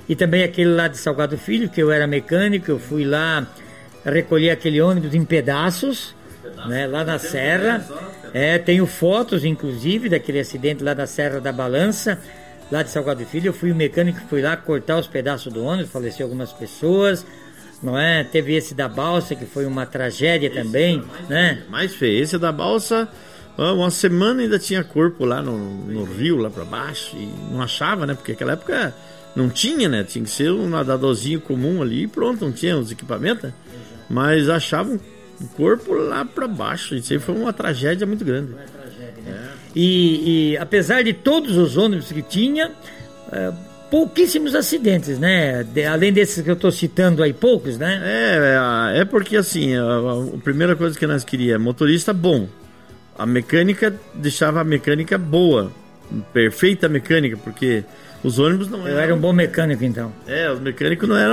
e também aquele lá de Salgado Filho, que eu era mecânico, eu fui lá recolher aquele ônibus em pedaços, né, lá na Serra. Tenho fotos, inclusive, daquele acidente lá da Serra da Balança, lá de Salgado Filho. Eu fui o mecânico que fui lá cortar os pedaços do ônibus, faleceu algumas pessoas, não é? Teve esse da balsa, que foi uma tragédia também, né? Mais feio, esse da balsa, uma semana ainda tinha corpo lá no rio, lá pra baixo, e não achava, né? Porque naquela época não tinha, né? Tinha que ser um nadadorzinho comum ali e pronto, não tinha os equipamentos, mas achavam o corpo lá pra baixo. Isso aí foi uma tragédia muito grande. Uma tragédia, né? E apesar de todos os ônibus que tinha, pouquíssimos acidentes, né? Além desses que eu estou citando aí, poucos, né? É porque assim, a primeira coisa que nós queríamos, motorista bom. A mecânica, deixava a mecânica boa, perfeita mecânica, porque os ônibus não eram... Eu era um bom mecânico, então. Os mecânicos não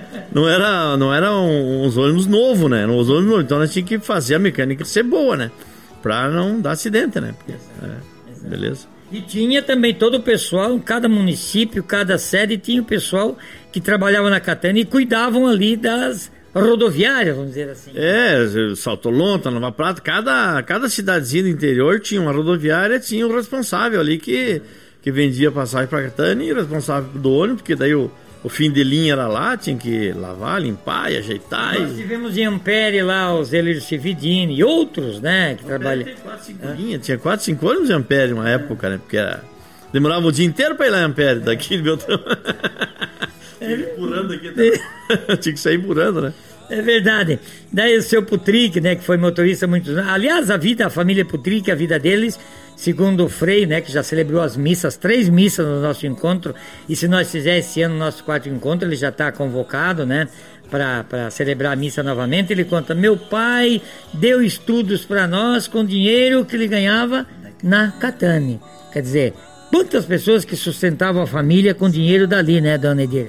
eram os ônibus novos, né? Os ônibus novos, então nós tínhamos que fazer a mecânica ser boa, né? Pra não dar acidente, né? Porque, beleza. E tinha também todo o pessoal, em cada município, cada sede, tinha o pessoal que trabalhava na Catane e cuidavam ali das rodoviárias, vamos dizer assim. Salto Lonta, Nova Prata, cada cidadezinha do interior tinha uma rodoviária, tinha um responsável ali que vendia passagem para Catane, e o responsável do ônibus, porque daí o fim de linha era lá, tinha que lavar, limpar e ajeitar. Nós tivemos em Ampere lá os Elírio Cividini e outros, né, que trabalham. Tinha 4, 5 ônibus em Ampere uma época, né, porque demorava o dia inteiro para ir lá em Ampere, daqui de Beltrão. Tinha que ir empurrando aqui, tinha que sair empurrando, né? É verdade. Daí o seu Putric, né, que foi motorista muitos anos. Aliás, a família Putric, a vida deles, segundo o Frei, né, que já celebrou as missas, 3 missas no nosso encontro, e se nós fizermos esse ano o nosso 4º encontro, ele já está convocado, né, para celebrar a missa novamente. Ele conta: meu pai deu estudos para nós com dinheiro que ele ganhava na Catane. Quer dizer, quantas pessoas que sustentavam a família com dinheiro dali, né, dona Edir?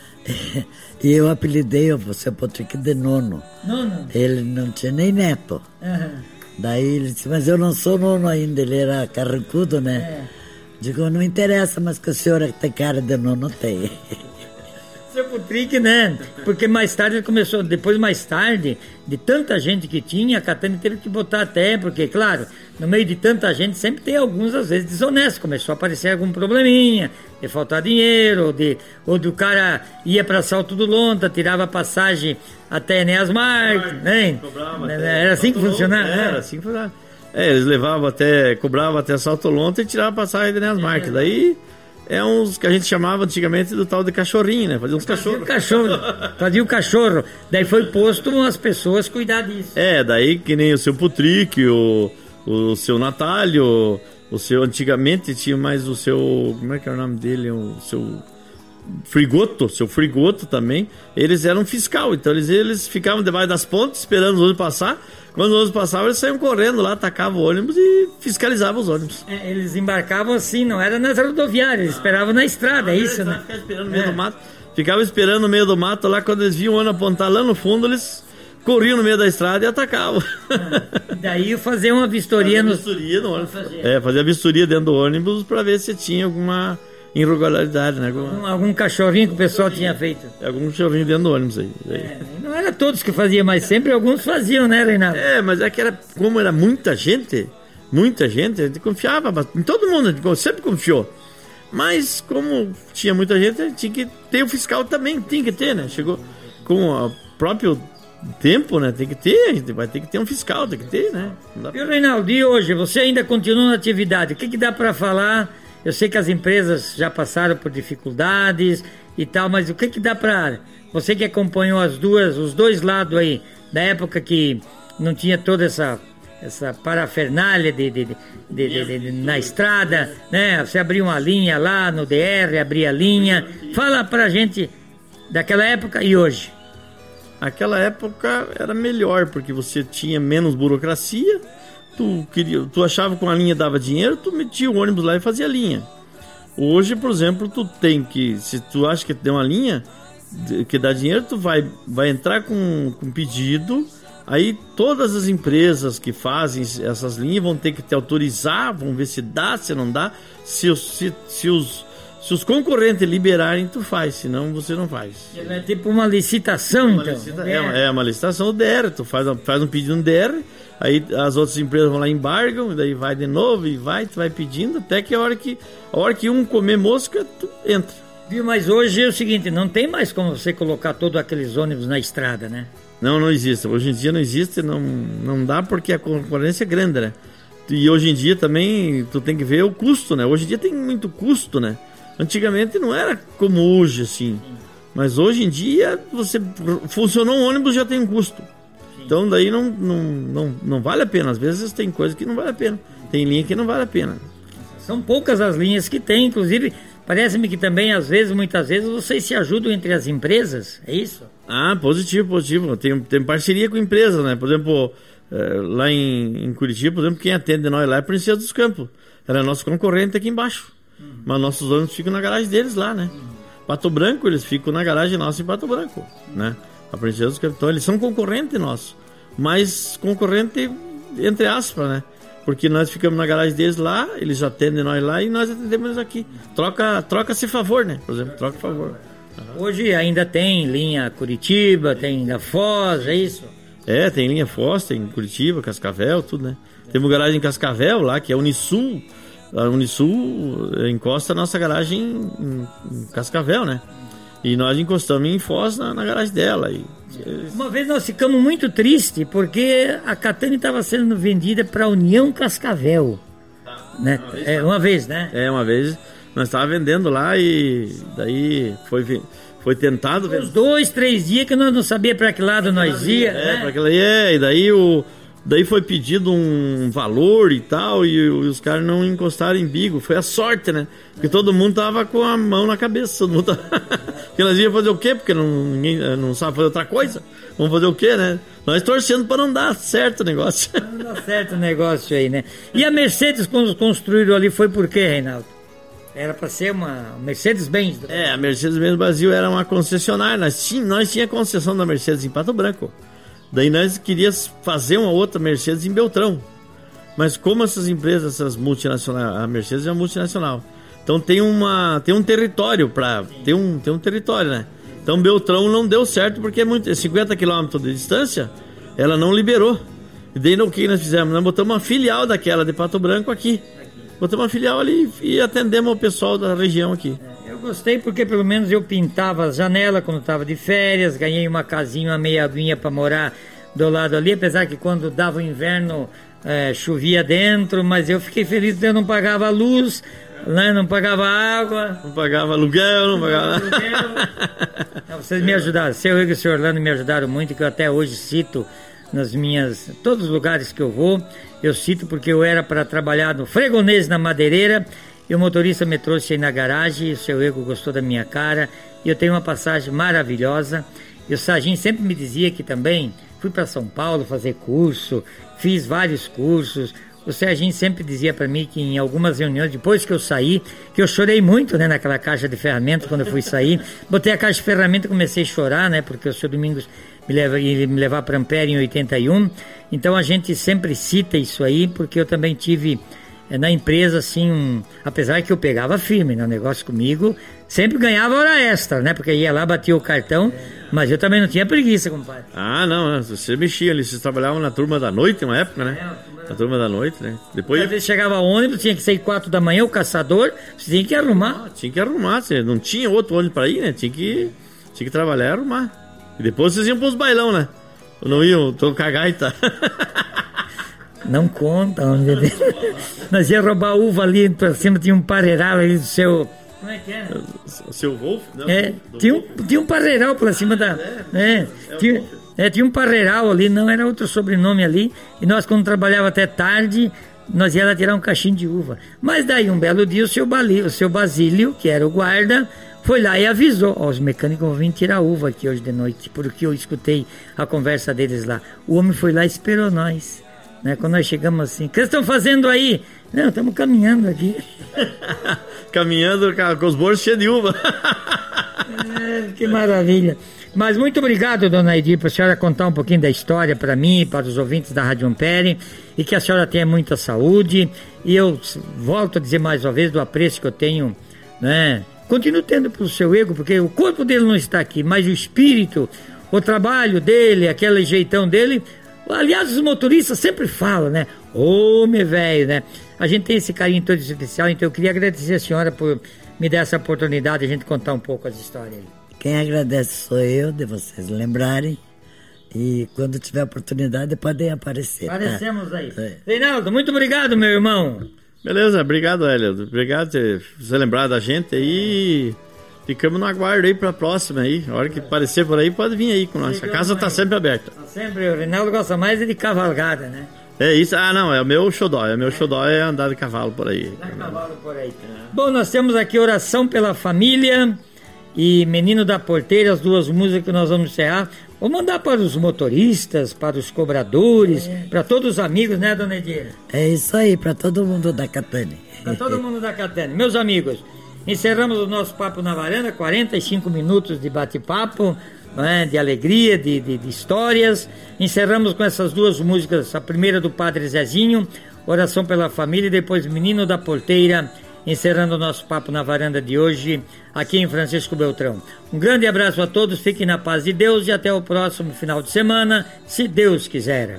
E eu apelidei o seu Putric de nono. Nono? Ele não tinha nem neto. Daí ele disse: mas eu não sou nono ainda. Ele era carrancudo, né? Digo: não interessa, mas que a senhora tem cara de nono tem. Seu Putric, né? Porque mais tarde ele começou, depois mais tarde, de tanta gente que tinha, a Catane teve que botar até, porque, claro, no meio de tanta gente sempre tem alguns, às vezes, desonestos. Começou a aparecer algum probleminha, de faltar dinheiro, ou do cara ia para Salto do Lonta, tirava passagem até Enéas Marques, né? Era assim que funcionava? Era assim que funcionava. Eles cobravam até Salto Lonta e tiravam a passagem de Enéas Marques. Daí uns que a gente chamava antigamente do tal de cachorrinho, né? Fazia uns cachorros. Fazia o cachorro. Daí foi posto as pessoas cuidar disso. Daí que nem o seu Putric, o seu Natálio, o seu, antigamente tinha mais o seu, como é que é o nome dele? O seu Frigoto também. Eles eram fiscal, então eles ficavam debaixo das pontes esperando os ônibus passar. Quando os ônibus passavam, eles saíam correndo lá, atacavam o ônibus e fiscalizavam os ônibus. Eles embarcavam assim, não era nas rodoviárias, eles esperavam na estrada, é isso, né? Ficavam esperando no meio do mato. Ficavam esperando no meio do mato lá, quando eles viam o ônibus apontar lá no fundo, eles corriam no meio da estrada e atacavam. Daí fazer uma vistoria no ônibus. Fazer a vistoria dentro do ônibus para ver se tinha alguma irregularidade, né? Algum cachorrinho que o pessoal tinha feito. Algum cachorrinho dentro do ônibus aí. Não era todos que faziam, mas sempre alguns faziam, né, Reinaldo? Mas é que como era muita gente, a gente confiava em todo mundo, a gente sempre confiou. Mas como tinha muita gente, tinha que ter o fiscal também, tinha que ter, né? Chegou com o próprio tempo, né? Tem que ter, a gente vai ter que ter um fiscal, tem que ter, né? E o Reinaldo, e hoje, você ainda continua na atividade, o que dá para falar? Eu sei que as empresas já passaram por dificuldades e tal, mas o que dá para... Você que acompanhou os dois lados aí, da época que não tinha toda essa parafernália na estrada, né? Você abria uma linha lá no DR, abria a linha. Fala pra gente daquela época e hoje. Aquela época era melhor, porque você tinha menos burocracia. Tu achava que uma linha dava dinheiro, tu metia o ônibus lá e fazia a linha. Hoje, por exemplo, se tu acha que tem uma linha que dá dinheiro, tu vai entrar com pedido, aí todas as empresas que fazem essas linhas vão ter que te autorizar, vão ver se dá, se não dá, se Se os concorrentes liberarem, tu faz, senão você não faz. É tipo uma licitação, então. É uma licitação do DR, tu faz um pedido no DR, aí as outras empresas vão lá e embargam, e daí vai de novo, e tu vai pedindo, até que a hora que um comer mosca, tu entra. Viu, mas hoje é o seguinte, não tem mais como você colocar todos aqueles ônibus na estrada, né? Não existe. Hoje em dia não existe, não dá porque a concorrência é grande, né? E hoje em dia também tu tem que ver o custo, né? Hoje em dia tem muito custo, né? Antigamente não era como hoje, assim. Mas hoje em dia, funcionou um ônibus, já tem um custo. Sim. Então daí não vale a pena. Às vezes tem coisa que não vale a pena. Tem linha que não vale a pena. São poucas as linhas que tem, inclusive, parece-me que também, muitas vezes, vocês se ajudam entre as empresas, é isso? Ah, positivo. Tem parceria com empresas, né? Por exemplo, lá em Curitiba, por exemplo, quem atende nós lá é a Princesa dos Campos. Era nosso concorrente aqui embaixo. Mas nossos ônibus ficam na garagem deles lá, né? Pato Branco, eles ficam na garagem nossa em Pato Branco, né? A Princesa dos Campos. Então, eles são concorrente nosso. Mas concorrente, entre aspas, né? Porque nós ficamos na garagem deles lá, eles atendem nós lá e nós atendemos eles aqui. Troca-se favor, né? Por exemplo, troca favor. Hoje ainda tem linha Curitiba, tem da Foz, é isso? Tem linha Foz, tem Curitiba, Cascavel, tudo, né? Temos garagem em Cascavel lá, que é a Unisul. A Unisul encosta a nossa garagem em Cascavel, né? E nós encostamos em Foz na garagem dela. Uma vez nós ficamos muito tristes porque a Catane estava sendo vendida para a União Cascavel. Né? Uma vez, né? Uma vez nós estávamos vendendo lá e daí foi tentado... Uns 2, 3 dias que nós não sabíamos para que lado nós ia. Para aquela e daí foi pedido um valor e tal, e os caras não encostaram em bico. Foi a sorte, né? Porque todo mundo tava com a mão na cabeça. Todo mundo porque nós íamos fazer o quê? Porque ninguém não sabe fazer outra coisa. Vamos fazer o quê, né? Nós torcendo para não dar certo o negócio. Não dá certo o negócio aí, né? E a Mercedes, quando construíram ali, foi por quê, Reinaldo? Era para ser uma Mercedes-Benz. A Mercedes-Benz do Brasil era uma concessionária. Nós tinha concessão da Mercedes em Pato Branco. Daí nós queríamos fazer uma outra Mercedes em Beltrão. Mas como essas empresas, essas multinacionais, a Mercedes é uma multinacional. Então tem um território tem um território, né? Então Beltrão não deu certo porque é 50 km de distância, ela não liberou. E daí o que nós fizemos? Nós botamos uma filial daquela de Pato Branco aqui. Botamos uma filial ali e atendemos o pessoal da região aqui. Eu gostei porque pelo menos eu pintava as janelas quando estava de férias, ganhei uma casinha, uma meia aguinha para morar do lado ali, apesar que quando dava o inverno chovia dentro, mas eu fiquei feliz porque eu não pagava luz, né? Não pagava água. Não pagava aluguel, não pagava Não, vocês me ajudaram, seu Igor e o seu Orlando me ajudaram muito, que eu até hoje cito todos os lugares que eu vou, eu cito porque eu era para trabalhar no Fregonês, na Madeireira, e o motorista me trouxe aí na garagem, o seu Ego gostou da minha cara, e eu tenho uma passagem maravilhosa. E o Sarginho sempre me dizia que também fui para São Paulo fazer curso, fiz vários cursos. O Serginho sempre dizia para mim que em algumas reuniões, depois que eu saí, que eu chorei muito, né, naquela caixa de ferramentas quando eu fui sair. Botei a caixa de ferramentas e comecei a chorar, né, porque o seu Domingos ia me levar para Ampere em 81. Então a gente sempre cita isso aí, porque eu também tive na empresa, assim, apesar que eu pegava firme no negócio comigo, sempre ganhava hora extra, né? Porque ia lá, batia o cartão, mas eu também não tinha preguiça, compadre. Ah, não, você mexia ali, vocês trabalhavam na turma da noite, uma época, né? Na turma da noite, né? Depois... Às vezes chegava ônibus, tinha que sair 4 da manhã, o caçador, você tinha que arrumar. Tinha que arrumar, você não tinha outro ônibus para ir, né? Tinha que trabalhar e arrumar. E depois vocês iam pros bailão, né? Não iam tocar gaita. Não conta, homem. Nós ia roubar uva ali pra cima, tinha um pareiral ali do seu... Como é que é? O seu Wolf? Não, tinha um pareiral pra cima da... Tinha um pareiral ali, não era outro sobrenome ali. E nós, quando trabalhava até tarde, nós ia lá tirar um cachinho de uva. Mas daí, um belo dia, o seu Basílio, que era o guarda, foi lá e avisou: os mecânicos vão vir tirar uva aqui hoje de noite, porque eu escutei a conversa deles lá. O homem foi lá e esperou nós. Né? Quando nós chegamos assim, o que vocês estão fazendo aí? Não, estamos caminhando aqui. Caminhando com os bolsos cheios de uva. Que maravilha. Mas muito obrigado, dona Edir, para a senhora contar um pouquinho da história para mim e para os ouvintes da Rádio Ampere, e que a senhora tenha muita saúde. E eu volto a dizer mais uma vez do apreço que eu tenho, né, continue tendo para o seu ego, porque o corpo dele não está aqui, mas o espírito, o trabalho dele, aquele jeitão dele. Aliás, os motoristas sempre falam, né? Meu velho, né? A gente tem esse carinho todo especial, então eu queria agradecer a senhora por me dar essa oportunidade de a gente contar um pouco as histórias aí. Quem agradece sou eu, de vocês lembrarem. E quando tiver oportunidade, podem aparecer. Aparecemos aí. Reinaldo, muito obrigado, meu irmão. Beleza, obrigado, Hélio. Obrigado por você lembrar da gente aí. Ficamos no aguardo aí pra próxima aí. A hora que aparecer por aí, pode vir aí com nós. A casa tá sempre aberta. Sempre. O Reinaldo gosta mais de cavalgada, né? É isso. Não, é o meu xodó. O meu xodó é andar de cavalo por aí. Bom, nós temos aqui Oração pela Família e Menino da Porteira, as duas músicas que nós vamos encerrar. Vou mandar para os motoristas, para os cobradores, para todos os amigos, né, dona Edira? É isso aí, para todo mundo da Catane. Para todo mundo da Catane. Meus amigos, encerramos o nosso Papo na Varanda, 45 minutos de bate-papo, né, de alegria, de histórias. Encerramos com essas duas músicas, a primeira do Padre Zezinho, Oração pela Família, e depois Menino da Porteira, encerrando o nosso Papo na Varanda de hoje, aqui em Francisco Beltrão. Um grande abraço a todos, fiquem na paz de Deus e até o próximo final de semana, se Deus quiser.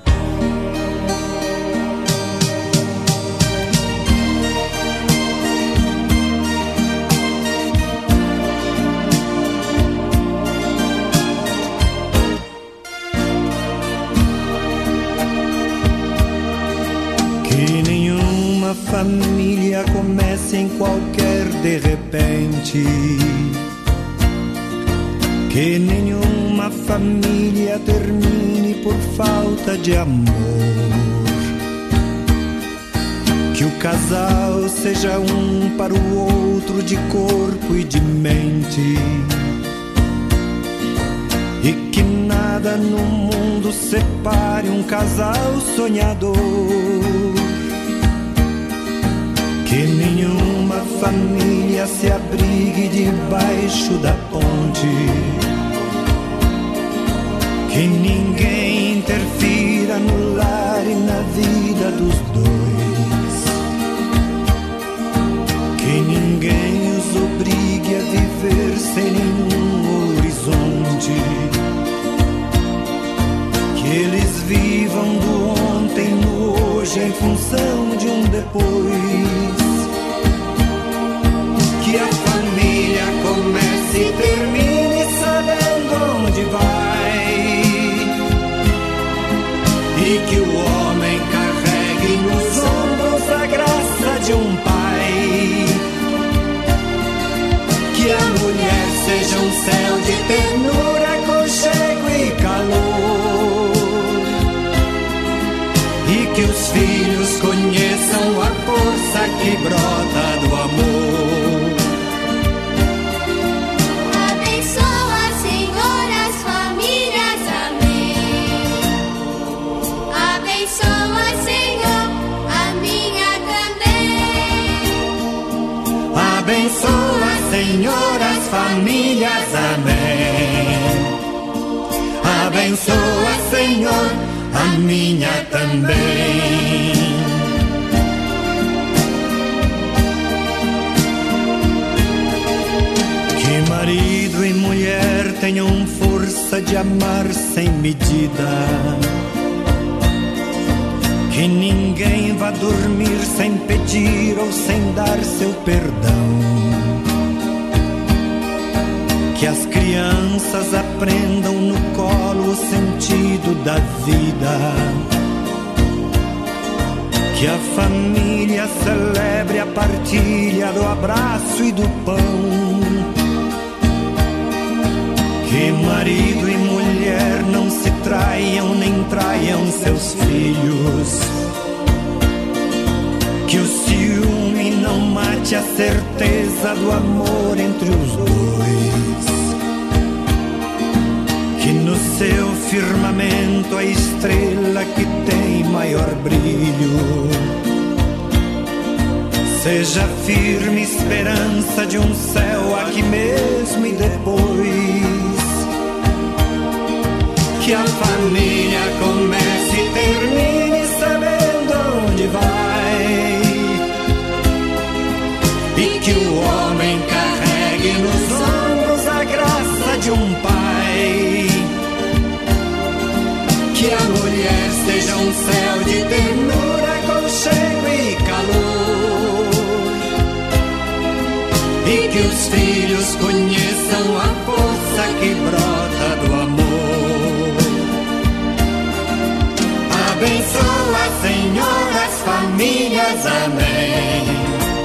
Família começa em qualquer de repente, que nenhuma família termine por falta de amor, que o casal seja um para o outro de corpo e de mente, e que nada no mundo separe um casal sonhador. Que nenhuma família se abrigue debaixo da ponte, que ninguém interfira no lar e na vida dos dois, que ninguém os obrigue a viver sem nenhum horizonte, que eles vivam do ontem no hoje em função de um depois. Que a família comece e termine sabendo onde vai, e que o homem carregue nos ombros a graça de um pai, que a mulher seja um céu de ternura, aconchego e calor, e que os filhos conheçam a força que brota do amor. Abençoa, Senhor, as famílias, amém. Abençoa, Senhor, a minha também. Que marido e mulher tenham força de amar sem medida, que ninguém vá dormir sem pedir ou sem dar seu perdão, que as crianças aprendam no colo o sentido da vida, que a família celebre a partilha do abraço e do pão, que marido e mulher não se traiam nem traiam seus filhos, que o ciúme não mate a certeza do amor entre os dois, que no seu firmamento a estrela que tem maior brilho seja firme esperança de um céu aqui mesmo e depois. Que a família comece e termine sabendo onde vai, e que o homem carregue um céu de ternura, aconchego e calor. E que os filhos conheçam a força que brota do amor. Abençoa, Senhor, as famílias, amém.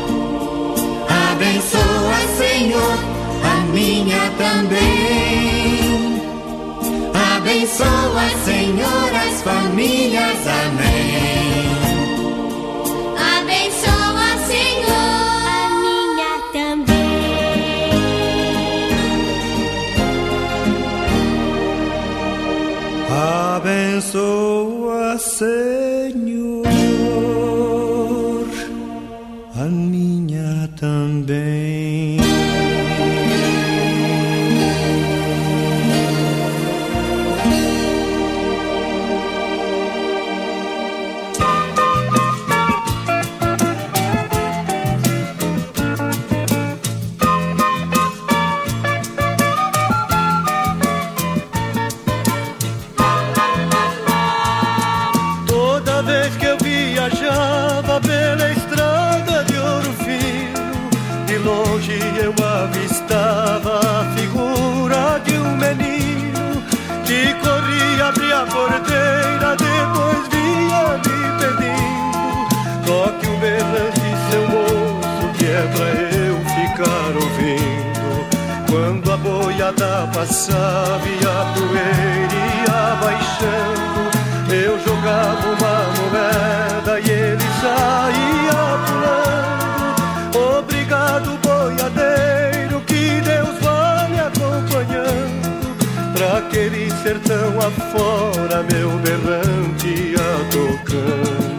Abençoa, Senhor, a minha também. Abençoa, Senhor, as famílias, amém. Abençoa, Senhor, a minha também. Abençoa, Senhor, a minha também. Toda vez que eu viajava pela estrada de Ouro Fino, de longe eu avistava a figura de um menino que corria, abria a porteira, depois vinha me pedindo: toque um berrante, seu moço, que é pra eu ficar ouvindo. Quando a boiada passava e a poeira ia baixando, eu jogava uma moeda e ele saía pulando. Obrigado, boiadeiro, que Deus vá me acompanhando. Pra aquele sertão afora, meu berrante ia tocando.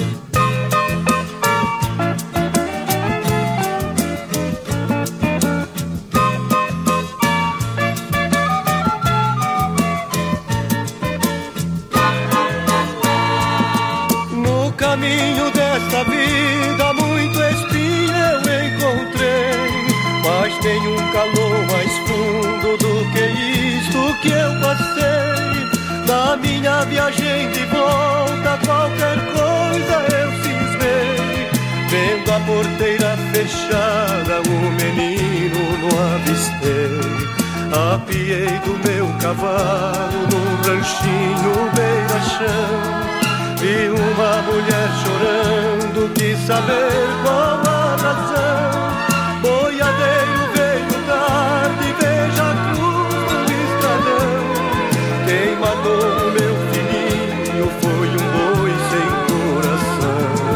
No caminho desta vida, muito espinho eu encontrei, mas tem um calor mais fundo do que isto que eu passei. Na minha viagem de volta, qualquer coisa eu cismei. Vendo a porteira fechada, o menino não avistei. Apiei do meu cavalo num ranchinho beira-chão. Vi uma mulher chorando, quis saber qual a razão. Boiadeiro, veio tarde, veja a cruz do estradão. Quem matou o meu filhinho foi um boi sem coração.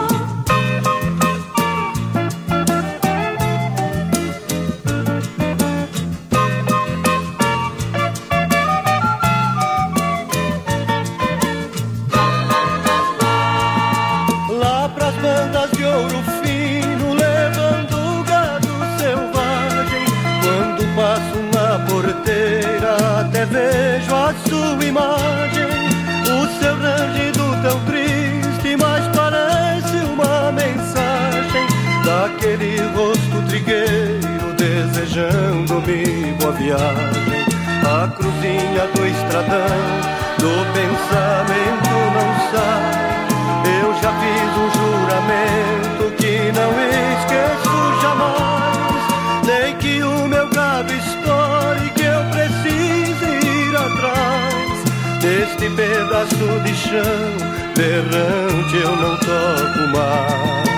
Lá pras bandas de Ouro Fino, levando gado selvagem, quando passo na porteira até vejo a sua imagem. O seu rangido tão triste, mas parece uma mensagem daquele rosto trigueiro desejando-me boa viagem. A cruzinha do estradão do pensamento não sai. Eu já fiz um juramento que não esqueço jamais. Nem que o meu gado estoure, que eu precise ir atrás. Deste pedaço de chão berrante eu não toco mais.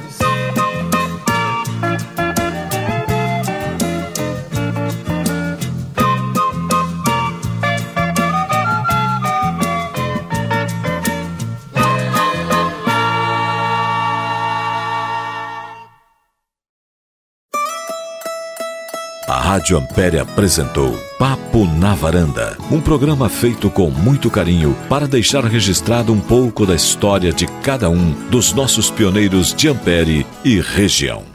A Rádio Ampere apresentou Papo na Varanda, um programa feito com muito carinho para deixar registrado um pouco da história de cada um dos nossos pioneiros de Ampere e região.